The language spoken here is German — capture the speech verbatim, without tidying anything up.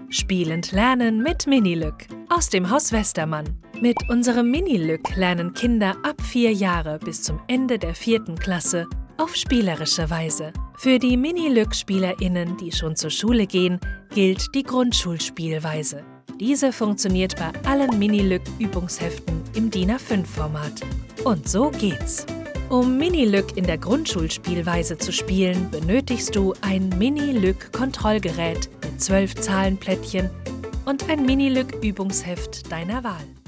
Spielend lernen mit Minilück aus dem Haus Westermann. Mit unserem Minilück lernen Kinder ab vier Jahre bis zum Ende der vierten Klasse auf spielerische Weise. Für die Minilück-SpielerInnen, die schon zur Schule gehen, gilt die Grundschulspielweise. Diese funktioniert bei allen Minilück-Übungsheften im D I N A fünf Format. Und so geht's. Um Minilück in der Grundschulspielweise zu spielen, benötigst du ein Minilück-Kontrollgerät mit zwölf Zahlenplättchen und ein Minilück-Übungsheft deiner Wahl.